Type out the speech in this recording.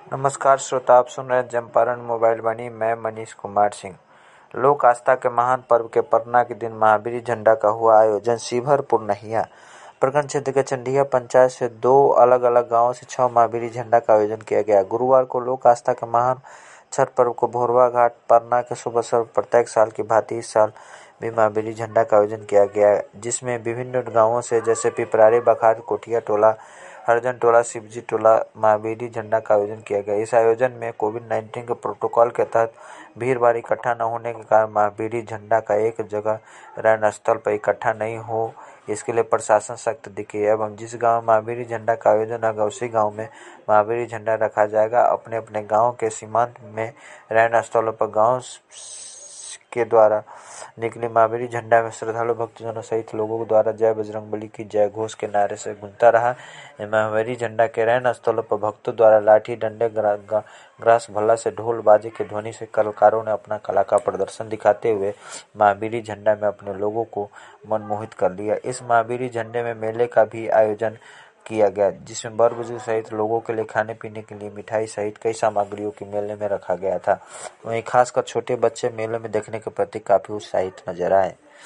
नमस्कार श्रोता, आप सुन रहे हैं चंपारण मोबाइल वाणी। मैं मनीष कुमार सिंह। लोक आस्था के महान पर्व के परना के दिन महावीर झंडा का हुआ आयोजन। शिवहर पुरनहिया प्रखंड क्षेत्र के चंडिया पंचायत से 2 अलग अलग गांवों से 6 महावीर झंडा का आयोजन किया गया। गुरुवार को लोक आस्था के महान छठ पर्व को भोरवा घाट परना के शुभ अवसर पर प्रत्येक साल की भांति इस साल भी महावीर झंडा का आयोजन किया गया, जिसमें विभिन्न गांवों से जैसे पिपरारी, बखार, कोठिया टोला, हरजन टोला, शिवजी टोला महावीर झंडा का आयोजन किया गया। इस आयोजन में कोविड-19 के प्रोटोकॉल के तहत भीड़ भाड़ इकट्ठा न होने के कारण महावीर झंडा का एक जगह रैन स्थल पर इकट्ठा नहीं हो, इसके लिए प्रशासन सख्त दिखे एवं जिस गांव में महावीर झंडा का आयोजन होगा उसी गांव में महावीर झंडा रखा जाएगा। अपने अपने गांव के सीमांत में रैन स्थलों पर गांव के द्वारा निकली महावीर झंडा में श्रद्धालु भक्तजनों सहित लोगों द्वारा जय बजरंगबली की जय घोष के नारे से गूंजता रहा। महावीर झंडा के रैन स्थलों पर भक्तों द्वारा लाठी डंडे ग्रास भल्ला से ढोल बाजे के ध्वनि से कलाकारों ने अपना कला का प्रदर्शन दिखाते हुए महावीर झंडा में अपने लोगों को मनमोहित कर लिया। इस महावीर झंडे में मेले का भी आयोजन किया गया, जिसमें बड़ बुजुर्ग सहित लोगों के लिए खाने पीने के लिए मिठाई सहित कई सामग्रियों की मेले में रखा गया था। वहीं खासकर छोटे बच्चे मेले में देखने के प्रति काफी उत्साहित नजर आए।